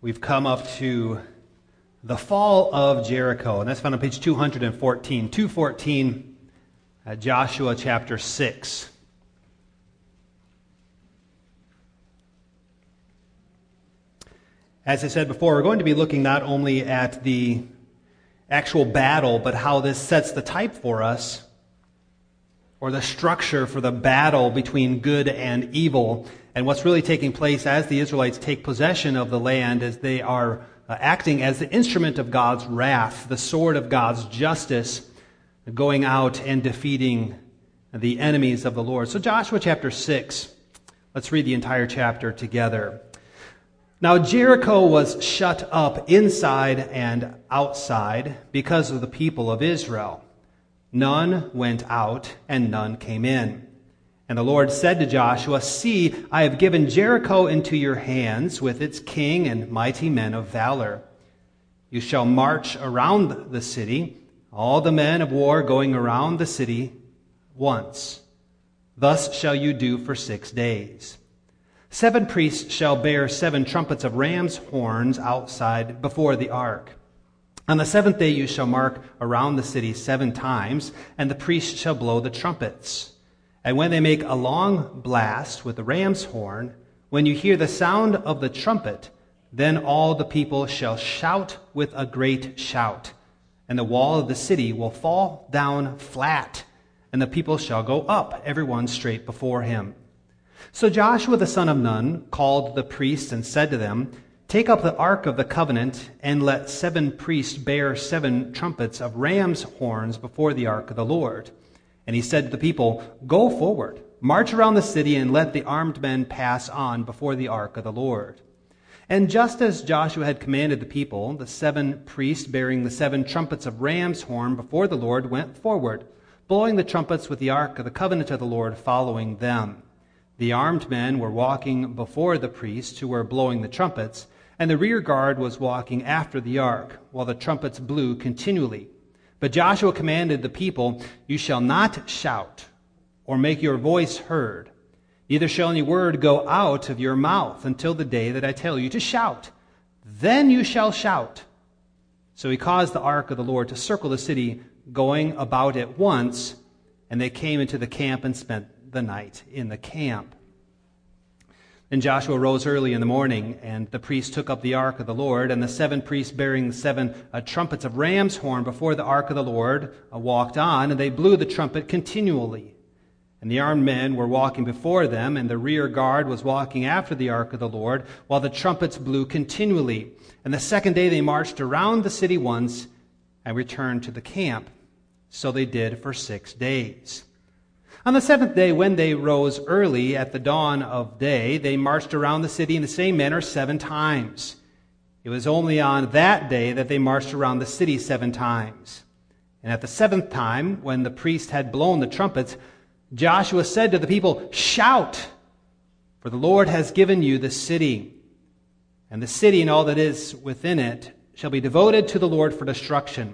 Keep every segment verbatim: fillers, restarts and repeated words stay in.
we've come up to the fall of Jericho, and that's found on page two fourteen. two fourteen, uh, Joshua chapter six. As I said before, we're going to be looking not only at the actual battle, but how this sets the type for us, or the structure for the battle between good and evil, and what's really taking place as the Israelites take possession of the land, as they are uh, acting as the instrument of God's wrath, the sword of God's justice, going out and defeating the enemies of the Lord. So Joshua chapter six, let's read the entire chapter together. Now Jericho was shut up inside and outside because of the people of Israel. None went out and none came in. And the Lord said to Joshua, "See, I have given Jericho into your hands with its king and mighty men of valor. You shall march around the city, all the men of war going around the city once. Thus shall you do for six days. Seven priests shall bear seven trumpets of ram's horns outside before the ark. On the seventh day you shall mark around the city seven times, and the priests shall blow the trumpets. And when they make a long blast with the ram's horn, when you hear the sound of the trumpet, then all the people shall shout with a great shout, and the wall of the city will fall down flat, and the people shall go up, every one straight before him." So Joshua the son of Nun called the priests and said to them, "Take up the ark of the covenant, and let seven priests bear seven trumpets of ram's horns before the ark of the Lord." And he said to the people, "Go forward, march around the city, and let the armed men pass on before the ark of the Lord." And just as Joshua had commanded the people, the seven priests bearing the seven trumpets of ram's horn before the Lord went forward, blowing the trumpets with the ark of the covenant of the Lord following them. The armed men were walking before the priests who were blowing the trumpets, and the rear guard was walking after the ark, while the trumpets blew continually. But Joshua commanded the people, "You shall not shout or make your voice heard. Neither shall any word go out of your mouth until the day that I tell you to shout. Then you shall shout." So he caused the ark of the Lord to circle the city, going about it once, and they came into the camp and spent the night in the camp. Then Joshua rose early in the morning, and the priests took up the ark of the Lord, and the seven priests bearing the seven uh, trumpets of ram's horn before the ark of the Lord uh, walked on, and they blew the trumpet continually. And the armed men were walking before them, and the rear guard was walking after the ark of the Lord, while the trumpets blew continually. And the second day they marched around the city once and returned to the camp. So they did for six days. On the seventh day, when they rose early at the dawn of day, they marched around the city in the same manner seven times. It was only on that day that they marched around the city seven times. And at the seventh time, when the priest had blown the trumpets, Joshua said to the people, "Shout, for the Lord has given you the city. And the city and all that is within it shall be devoted to the Lord for destruction.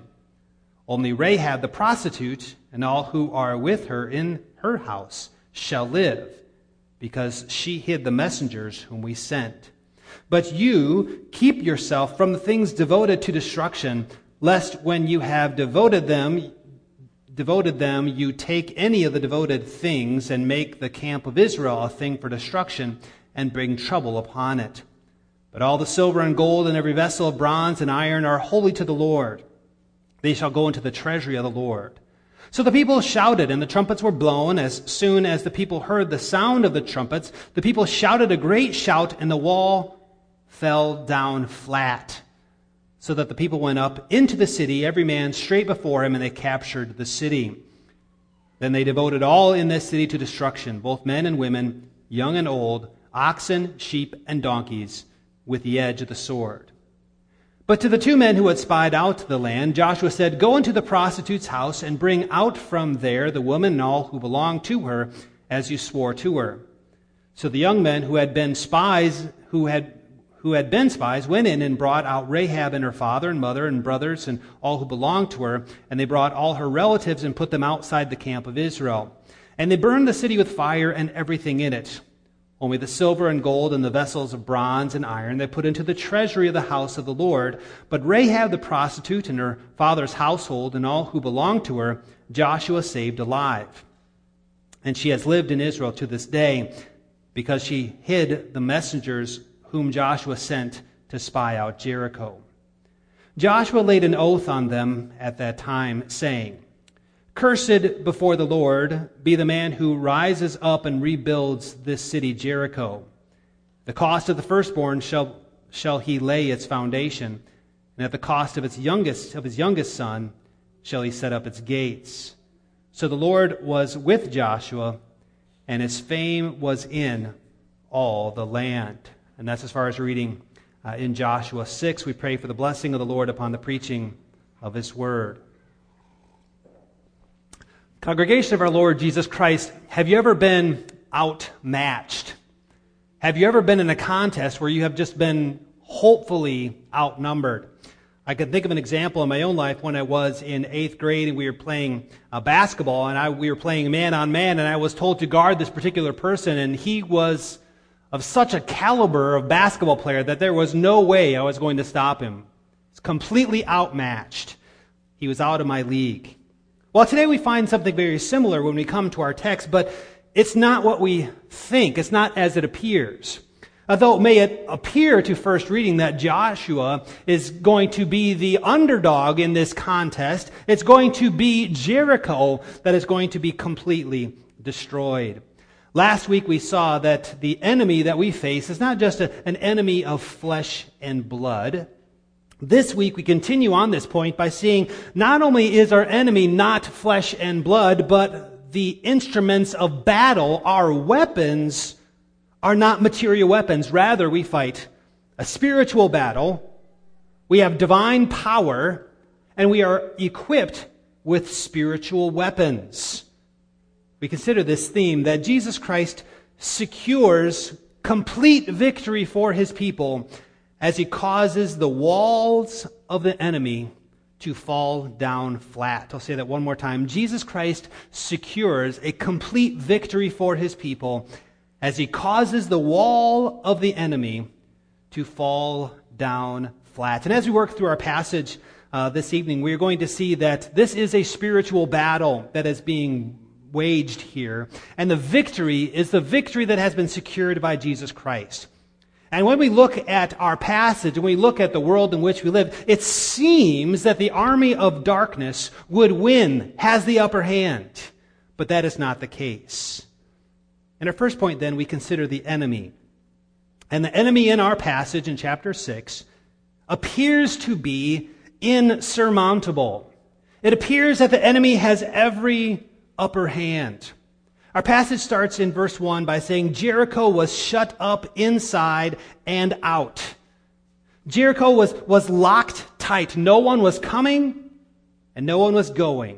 Only Rahab the prostitute and all who are with her in her house shall live, because she hid the messengers whom we sent. But you keep yourself from the things devoted to destruction, lest when you have devoted them, devoted them, you take any of the devoted things and make the camp of Israel a thing for destruction and bring trouble upon it. But all the silver and gold and every vessel of bronze and iron are holy to the Lord. They shall go into the treasury of the Lord." So the people shouted, and the trumpets were blown. As soon as the people heard the sound of the trumpets, the people shouted a great shout, and the wall fell down flat, so that the people went up into the city, every man straight before him, and they captured the city. Then they devoted all in this city to destruction, both men and women, young and old, oxen, sheep, and donkeys, with the edge of the sword. But to the two men who had spied out the land, Joshua said, "Go into the prostitute's house and bring out from there the woman and all who belong to her, as you swore to her." So the young men who had been spies, who had who had been spies, went in and brought out Rahab and her father and mother and brothers and all who belonged to her, and they brought all her relatives and put them outside the camp of Israel. And they burned the city with fire and everything in it. Only the silver and gold and the vessels of bronze and iron they put into the treasury of the house of the Lord. But Rahab the prostitute and her father's household and all who belonged to her, Joshua saved alive. And she has lived in Israel to this day, because she hid the messengers whom Joshua sent to spy out Jericho. Joshua laid an oath on them at that time, saying, Cursed before the Lord be the man who rises up and rebuilds this city Jericho. The cost of the firstborn shall, shall he lay its foundation, and at the cost of its youngest of his youngest son shall he set up its gates. So the Lord was with Joshua, and his fame was in all the land. And that's as far as reading uh, in Joshua six. We pray for the blessing of the Lord upon the preaching of his word. Congregation of our Lord Jesus Christ, have you ever been outmatched? Have you ever been in a contest where you have just been hopefully outnumbered? I can think of an example in my own life when I was in eighth grade and we were playing uh, basketball, and I, we were playing man on man, and I was told to guard this particular person, and he was of such a caliber of basketball player that there was no way I was going to stop him. It's completely outmatched. He was out of my league. Well, today we find something very similar when we come to our text, but it's not what we think. It's not as it appears. Although it may appear to first reading that Joshua is going to be the underdog in this contest, it's going to be Jericho that is going to be completely destroyed. Last week we saw that the enemy that we face is not just a, an enemy of flesh and blood. This week we continue on this point by seeing not only is our enemy not flesh and blood, but the instruments of battle, our weapons, are not material weapons. Rather, we fight a spiritual battle. We have divine power, and we are equipped with spiritual weapons. We consider this theme that Jesus Christ secures complete victory for his people as he causes the walls of the enemy to fall down flat. I'll say that one more time. Jesus Christ secures a complete victory for his people as he causes the wall of the enemy to fall down flat. And as we work through our passage uh, this evening, we are going to see that this is a spiritual battle that is being waged here. And the victory is the victory that has been secured by Jesus Christ. And when we look at our passage and we look at the world in which we live, it seems that the army of darkness would win, has the upper hand. But that is not the case. In our first point, then, we consider the enemy. And the enemy in our passage in chapter six appears to be insurmountable. It appears that the enemy has every upper hand. Our passage starts in verse one by saying Jericho was shut up inside and out. Jericho was, was locked tight. No one was coming and no one was going.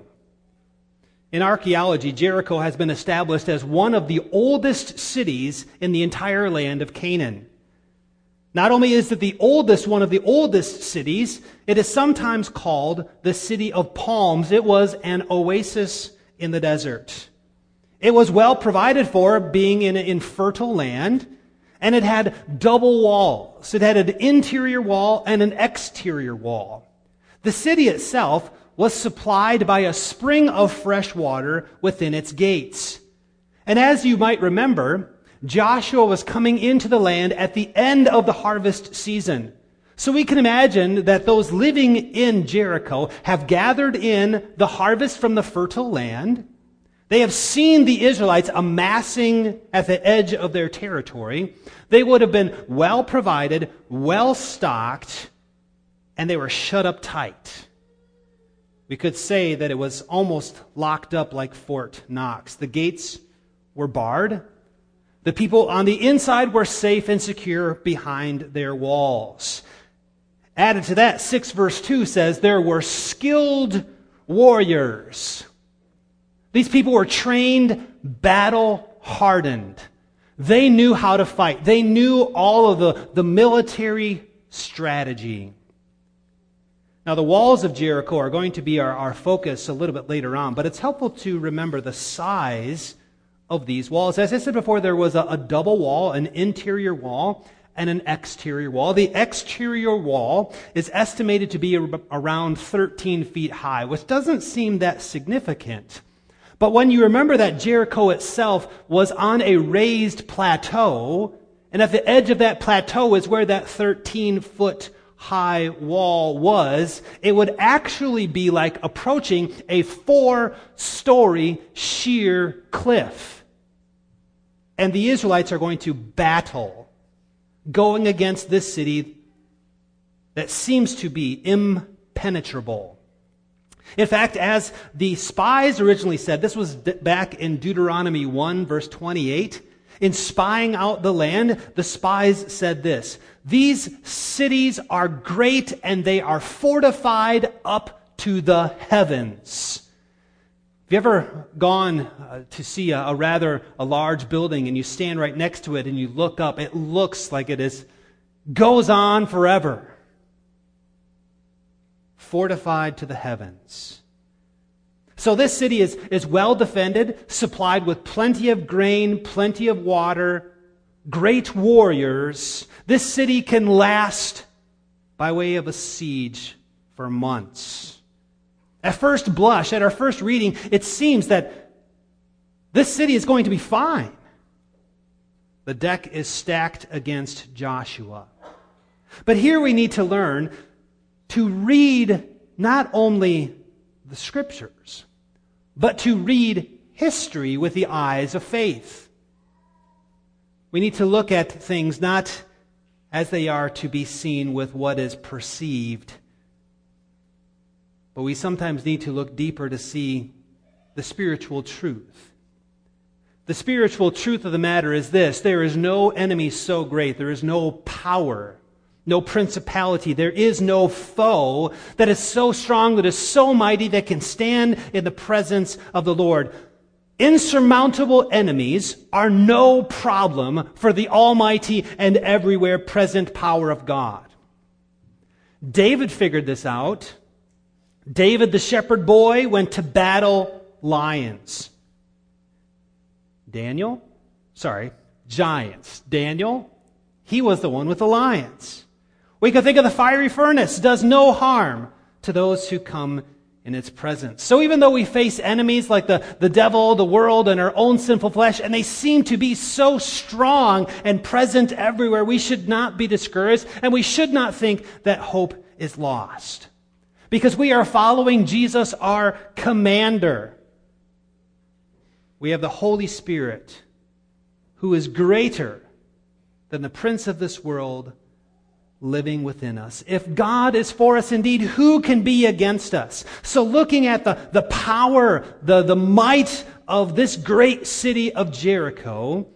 In archaeology, Jericho has been established as one of the oldest cities in the entire land of Canaan. Not only is it the oldest, one of the oldest cities, it is sometimes called the city of palms. It was an oasis in the desert. It was well provided for, being in an infertile land, and it had double walls. It had an interior wall and an exterior wall. The city itself was supplied by a spring of fresh water within its gates. And as you might remember, Joshua was coming into the land at the end of the harvest season. So we can imagine that those living in Jericho have gathered in the harvest from the fertile land. They have seen the Israelites amassing at the edge of their territory. They would have been well provided, well stocked, and they were shut up tight. We could say that it was almost locked up like Fort Knox. The gates were barred. The people on the inside were safe and secure behind their walls. Added to that, six verse two says there were skilled warriors. These people were trained, battle-hardened. They knew how to fight. They knew all of the, the military strategy. Now, the walls of Jericho are going to be our, our focus a little bit later on, but it's helpful to remember the size of these walls. As I said before, there was a, a double wall, an interior wall and an exterior wall. The exterior wall is estimated to be around thirteen feet high, which doesn't seem that significant. But when you remember that Jericho itself was on a raised plateau, and at the edge of that plateau is where that thirteen-foot high wall was, it would actually be like approaching a four-story sheer cliff. And the Israelites are going to battle, going against this city that seems to be impenetrable. In fact, as the spies originally said, this was back in Deuteronomy one, verse twenty-eight, in spying out the land, the spies said this: "These cities are great and they are fortified up to the heavens." Have you ever gone uh, to see a, a rather a large building and you stand right next to it and you look up? It looks like it is goes on forever. Fortified to the heavens. So this city is, is well defended, supplied with plenty of grain, plenty of water, great warriors. This city can last by way of a siege for months. At first blush, at our first reading, it seems that this city is going to be fine. The deck is stacked against Joshua. But here we need to learn to read not only the Scriptures, but to read history with the eyes of faith. We need to look at things not as they are to be seen with what is perceived, but we sometimes need to look deeper to see the spiritual truth. The spiritual truth of the matter is this: there is no enemy so great, there is no power, no principality, there is no foe that is so strong, that is so mighty, that can stand in the presence of the Lord. Insurmountable enemies are no problem for the almighty and everywhere present power of God. David figured this out. David, the shepherd boy, went to battle lions. Daniel, sorry, giants. Daniel, he was the one with the lions. We can think of the fiery furnace, does no harm to those who come in its presence. So even though we face enemies like the, the devil, the world, and our own sinful flesh, and they seem to be so strong and present everywhere, we should not be discouraged, and we should not think that hope is lost. Because we are following Jesus, our commander. We have the Holy Spirit, who is greater than the prince of this world, living within us. If God is for us indeed, who can be against us? So looking at the, the power, the, the might of this great city of Jericho,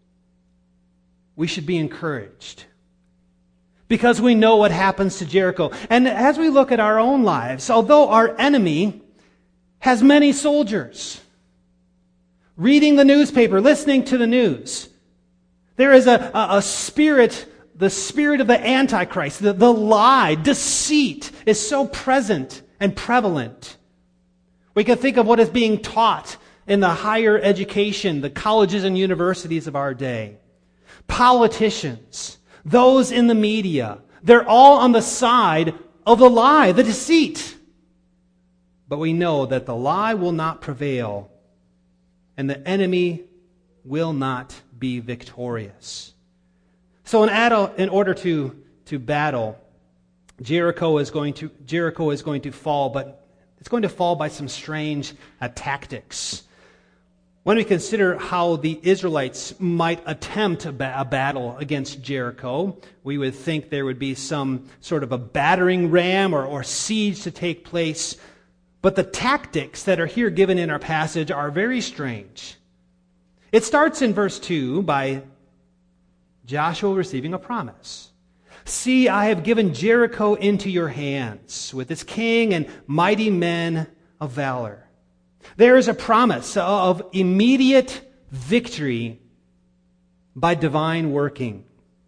we should be encouraged. Because we know what happens to Jericho. And as we look at our own lives, although our enemy has many soldiers, reading the newspaper, listening to the news, there is a, a, a spirit, the spirit of the Antichrist, the, the lie, deceit is so present and prevalent. We can think of what is being taught in the higher education, the colleges and universities of our day. Politicians, those in the media, they're all on the side of the lie, the deceit. But we know that the lie will not prevail and the enemy will not be victorious. So in, ad- in order to, to battle, Jericho is going to Jericho is going to fall, but it's going to fall by some strange uh, tactics. When we consider how the Israelites might attempt a, ba- a battle against Jericho, we would think there would be some sort of a battering ram or, or siege to take place. But the tactics that are here given in our passage are very strange. It starts in verse two by Joshua receiving a promise. See, I have given Jericho into your hands, with its king and mighty men of valor. There is a promise of immediate victory by divine working.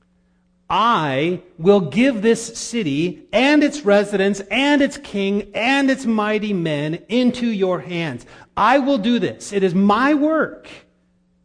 I will give this city and its residents and its king and its mighty men into your hands. I will do this. It is my work.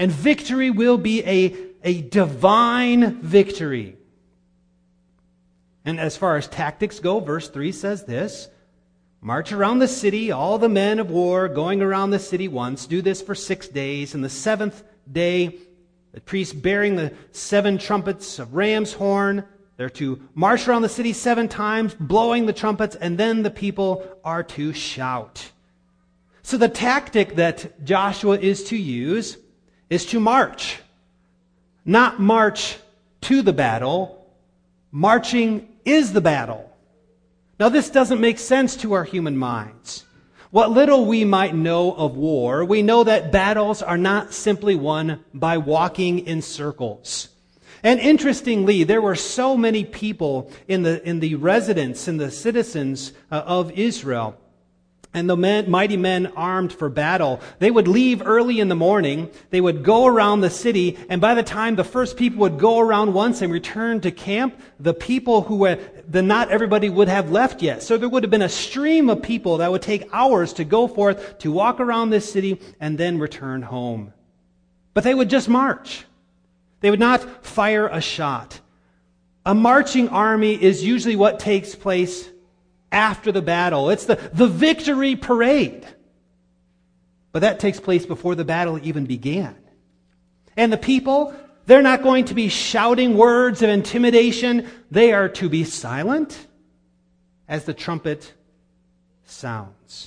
And victory will be a, a divine victory. And as far as tactics go, verse three says this: march around the city, all the men of war going around the city once. Do this for six days. And the seventh day, the priests bearing the seven trumpets of ram's horn, they're to march around the city seven times, blowing the trumpets, and then the people are to shout. So the tactic that Joshua is to use is to march. Not march to the battle. Marching is the battle. Now, this doesn't make sense to our human minds. What little we might know of war, we know that battles are not simply won by walking in circles. And interestingly, there were so many people in the in the residents and the citizens uh, of Israel, and the men, mighty men armed for battle. They would leave early in the morning. They would go around the city, and by the time the first people would go around once and return to camp, the people who were, the not everybody would have left yet. So there would have been a stream of people that would take hours to go forth, to walk around this city, and then return home. But they would just march. They would not fire a shot. A marching army is usually what takes place after the battle. It's the, the victory parade. But that takes place before the battle even began. And the people, they're not going to be shouting words of intimidation. They are to be silent as the trumpet sounds.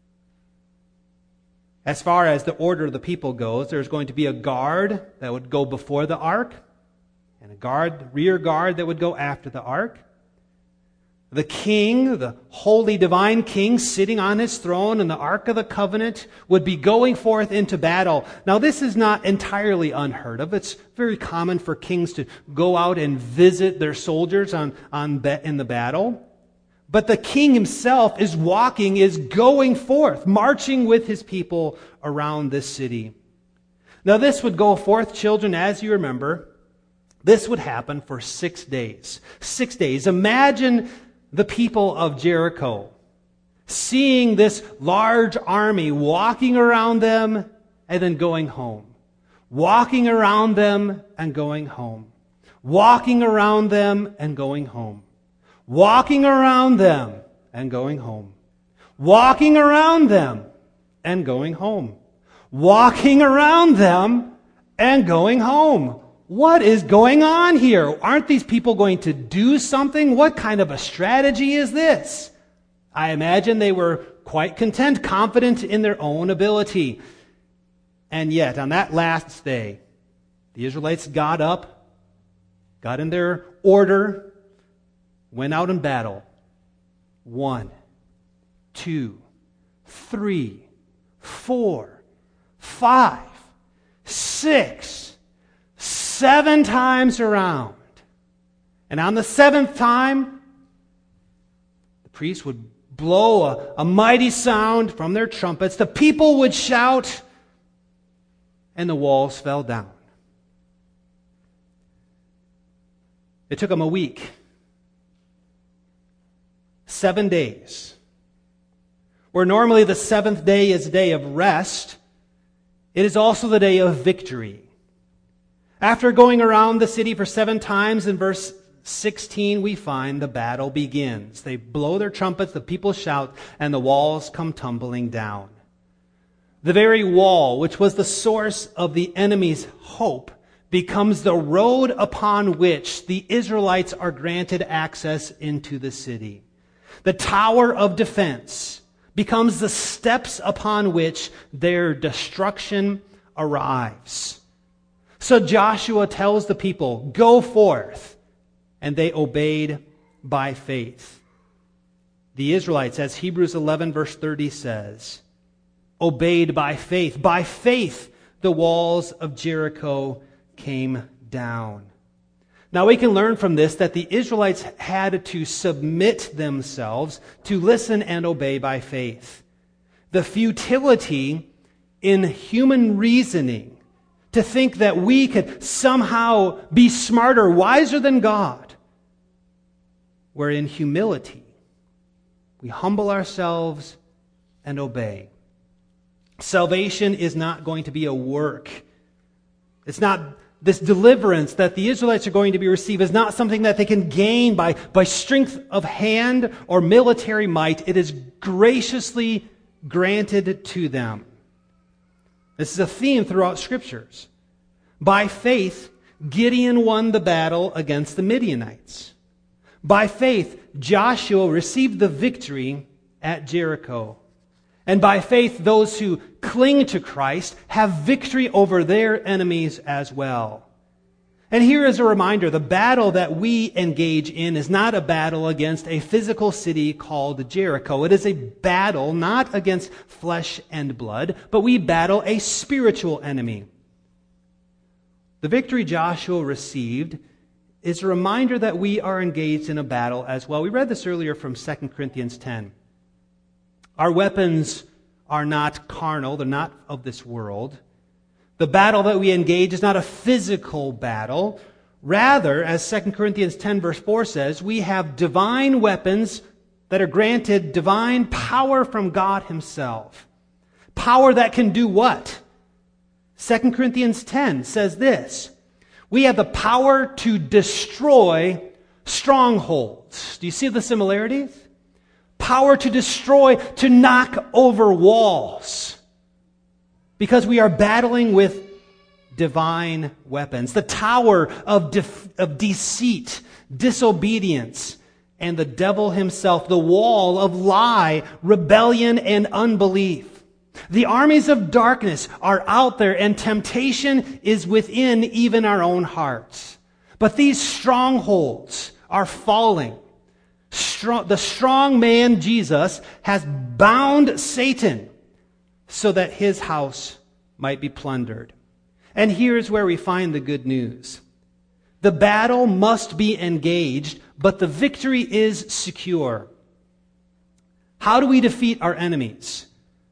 As far as the order of the people goes, there's going to be a guard that would go before the ark, and a guard, rear guard that would go after the ark. The king, the holy divine king sitting on his throne in the Ark of the Covenant, would be going forth into battle. Now, this is not entirely unheard of. It's very common for kings to go out and visit their soldiers on, on in the battle. But the king himself is walking, is going forth, marching with his people around this city. Now, this would go forth, children, as you remember. This would happen for six days. Six days. Imagine the people of Jericho seeing this large army walking around them and then going home. Walking around them and going home. Walking around them and going home. Walking around them and going home. Walking around them and going home. Walking around them and going home. What is going on here? Aren't these people going to do something? What kind of a strategy is this? I imagine they were quite content, confident in their own ability. And yet, on that last day, the Israelites got up, got in their order, went out in battle. One, two, three, four, five, six, seven times around. And on the seventh time, the priest would blow a, a mighty sound from their trumpets. The people would shout, and the walls fell down. It took them a week. Seven days. Where normally the seventh day is a day of rest, it is also the day of victory. After going around the city for seven times, in verse sixteen, we find the battle begins. They blow their trumpets, the people shout, and the walls come tumbling down. The very wall, which was the source of the enemy's hope, becomes the road upon which the Israelites are granted access into the city. The tower of defense becomes the steps upon which their destruction arrives. So Joshua tells the people, go forth, and they obeyed by faith. The Israelites, as Hebrews eleven verse thirty says, obeyed by faith. By faith, the walls of Jericho came down. Now we can learn from this that the Israelites had to submit themselves to listen and obey by faith. The futility in human reasoning to think that we could somehow be smarter, wiser than God, where in humility we humble ourselves and obey. Salvation is not going to be a work It's not this deliverance that the Israelites are going to be received is not something that they can gain by, by strength of hand or military might. It is graciously granted to them. This is a theme throughout Scriptures. By faith, Gideon won the battle against the Midianites. By faith, Joshua received the victory at Jericho. And by faith, those who cling to Christ have victory over their enemies as well. And here is a reminder, the battle that we engage in is not a battle against a physical city called Jericho. It is a battle not against flesh and blood, but we battle a spiritual enemy. The victory Joshua received is a reminder that we are engaged in a battle as well. We read this earlier from Second Corinthians ten. Our weapons are not carnal, they're not of this world. The battle that we engage is not a physical battle. Rather, as Second Corinthians ten verse four says, we have divine weapons that are granted divine power from God Himself. Power that can do what? Second Corinthians ten says this, we have the power to destroy strongholds. Do you see the similarities? Power to destroy, to knock over walls. Because we are battling with divine weapons. The tower of, def- of deceit, disobedience, and the devil himself. The wall of lie, rebellion, and unbelief. The armies of darkness are out there, and temptation is within even our own hearts. But these strongholds are falling. Strong, the strong man, Jesus, has bound Satan so that his house might be plundered. And here's where we find the good news. The battle must be engaged, but the victory is secure. How do we defeat our enemies?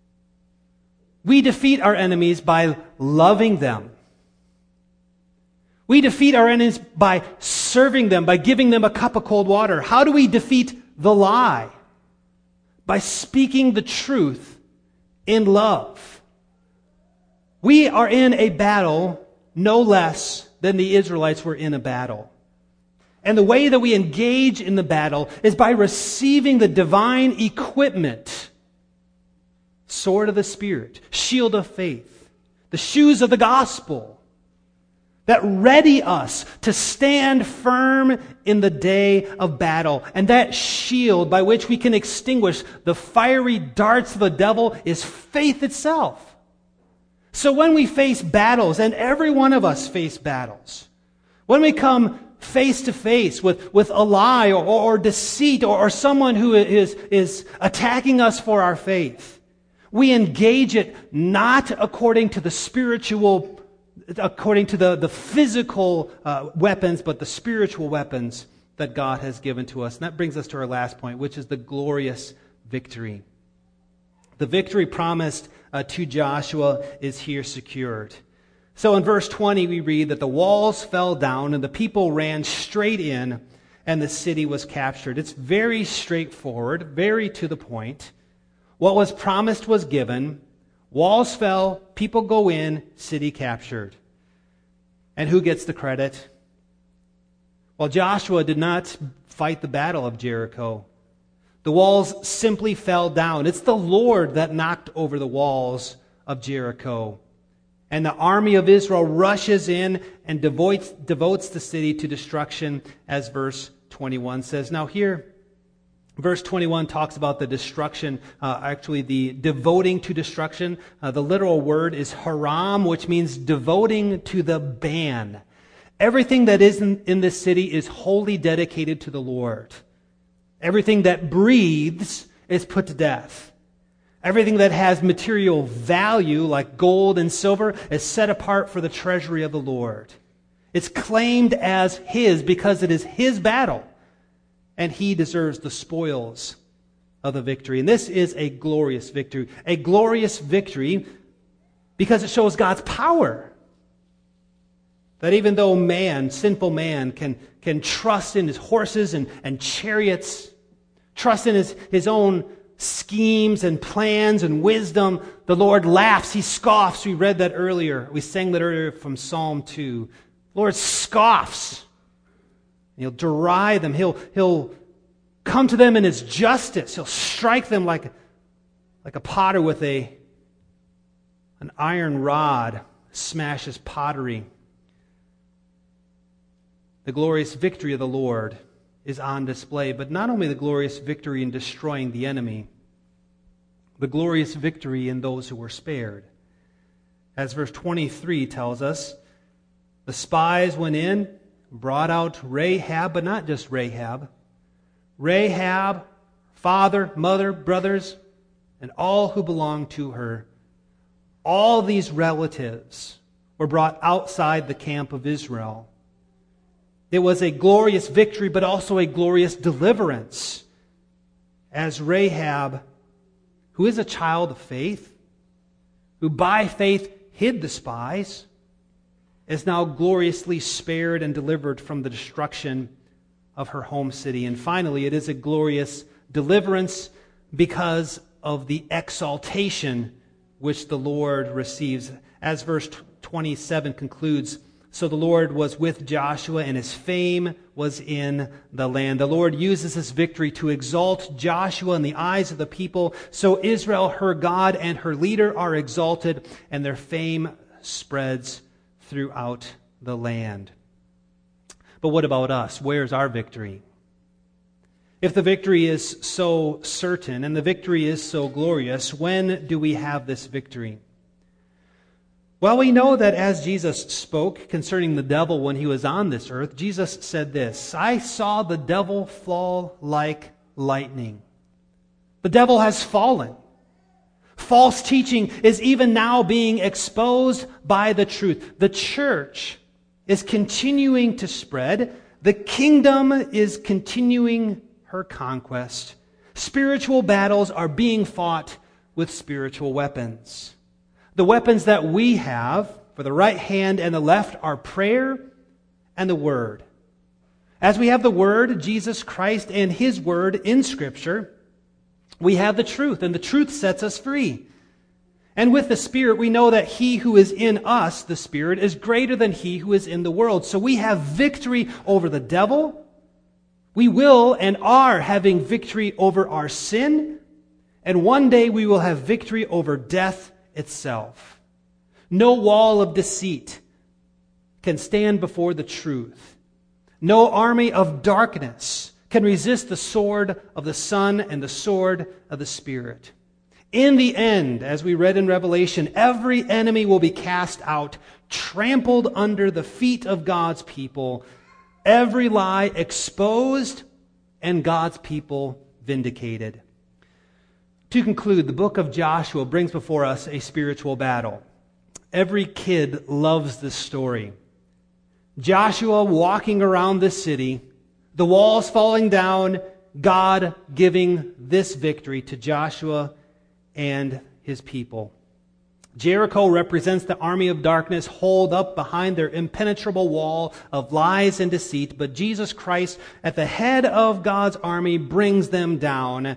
We defeat our enemies by loving them. We defeat our enemies by serving them, by giving them a cup of cold water. How do we defeat the lie? By speaking the truth in love. We are in a battle no less than the Israelites were in a battle. And the way that we engage in the battle is by receiving the divine equipment. Sword of the Spirit, shield of faith, the shoes of the gospel that ready us to stand firm in the day of battle. And that shield by which we can extinguish the fiery darts of the devil is faith itself. So when we face battles, and every one of us face battles, when we come face to face with, with a lie or, or deceit or, or someone who is, is attacking us for our faith, we engage it not according to the spiritual, according to the, the physical uh, weapons, but the spiritual weapons that God has given to us. And that brings us to our last point, which is the glorious victory. The victory promised uh, to Joshua is here secured. So in verse twenty, we read that the walls fell down and the people ran straight in and the city was captured. It's very straightforward, very to the point. What was promised was given. Walls fell, people go in, city captured. And who gets the credit? Well, Joshua did not fight the battle of Jericho. The walls simply fell down. It's the Lord that knocked over the walls of Jericho. And the army of Israel rushes in and devotes, devotes the city to destruction, as verse twenty-one says. Now here, verse twenty-one talks about the destruction, uh, actually the devoting to destruction. Uh, the literal word is haram, which means devoting to the ban. Everything that is in, in this city is wholly dedicated to the Lord. Everything that breathes is put to death. Everything that has material value, like gold and silver, is set apart for the treasury of the Lord. It's claimed as His because it is His battle. And He deserves the spoils of the victory. And this is a glorious victory. A glorious victory because it shows God's power. That even though man, sinful man, can, can trust in his horses and, and chariots, trust in his, his own schemes and plans and wisdom, the Lord laughs. He scoffs. We read that earlier. We sang that earlier from Psalm two. The Lord scoffs. He'll deride them. He'll, he'll come to them in His justice. He'll strike them like, like a potter with a, an iron rod smashes pottery. The glorious victory of the Lord is on display, but not only the glorious victory in destroying the enemy, the glorious victory in those who were spared. As verse twenty-three tells us, the spies went in, brought out Rahab, but not just Rahab. Rahab, father, mother, brothers, and all who belonged to her. All these relatives were brought outside the camp of Israel. It was a glorious victory, but also a glorious deliverance, as Rahab, who is a child of faith, who by faith hid the spies, is now gloriously spared and delivered from the destruction of her home city. And finally, it is a glorious deliverance because of the exaltation which the Lord receives. As verse twenty-seven concludes, so the Lord was with Joshua, and his fame was in the land. The Lord uses this victory to exalt Joshua in the eyes of the people. So Israel, her God and her leader, are exalted, and their fame spreads throughout the land. But what about us? Where's our victory? If the victory is so certain and the victory is so glorious, when do we have this victory? Well, we know that as Jesus spoke concerning the devil when he was on this earth, Jesus said this, I saw the devil fall like lightning. The devil has fallen. False teaching is even now being exposed by the truth. The church is continuing to spread. The kingdom is continuing her conquest. Spiritual battles are being fought with spiritual weapons. The weapons that we have for the right hand and the left are prayer and the Word. As we have the Word, Jesus Christ, and His Word in Scripture, we have the truth, and the truth sets us free. And with the Spirit, we know that He who is in us, the Spirit, is greater than he who is in the world. So we have victory over the devil. We will and are having victory over our sin. And one day we will have victory over death itself. No wall of deceit can stand before the truth. No army of darkness can resist the sword of the Son and the sword of the Spirit. In the end, as we read in Revelation, every enemy will be cast out, trampled under the feet of God's people, every lie exposed, and God's people vindicated. To conclude, the book of Joshua brings before us a spiritual battle. Every kid loves this story. Joshua walking around the city, the walls falling down, God giving this victory to Joshua and his people. Jericho represents the army of darkness holed up behind their impenetrable wall of lies and deceit, but Jesus Christ, at the head of God's army, brings them down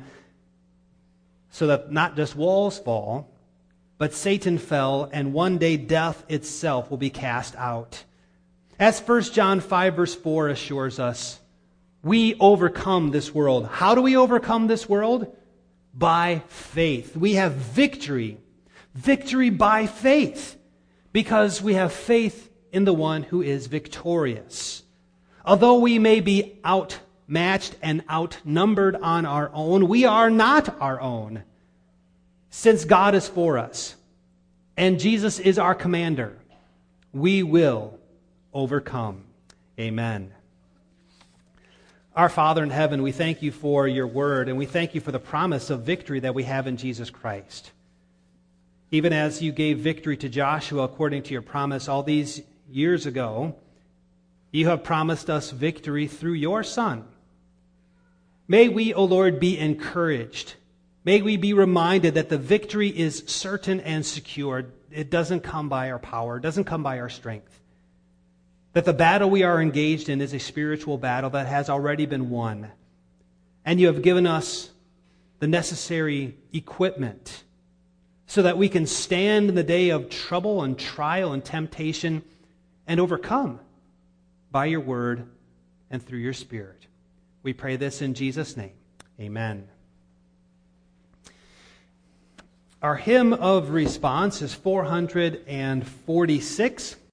so that not just walls fall, but Satan fell, and one day death itself will be cast out. As First John five verse four assures us, we overcome this world. How do we overcome this world? By faith. We have victory. Victory by faith. Because we have faith in the one who is victorious. Although we may be outmatched and outnumbered on our own, we are not our own. Since God is for us and Jesus is our commander, we will overcome. Amen. Our Father in heaven, we thank you for your word, and we thank you for the promise of victory that we have in Jesus Christ. Even as you gave victory to Joshua according to your promise all these years ago, you have promised us victory through your Son. May we, O Lord, be encouraged. May we be reminded that the victory is certain and secure. It doesn't come by our power. It doesn't come by our strength. That the battle we are engaged in is a spiritual battle that has already been won. And you have given us the necessary equipment so that we can stand in the day of trouble and trial and temptation and overcome by your word and through your Spirit. We pray this in Jesus' name. Amen. Our hymn of response is four hundred forty-six.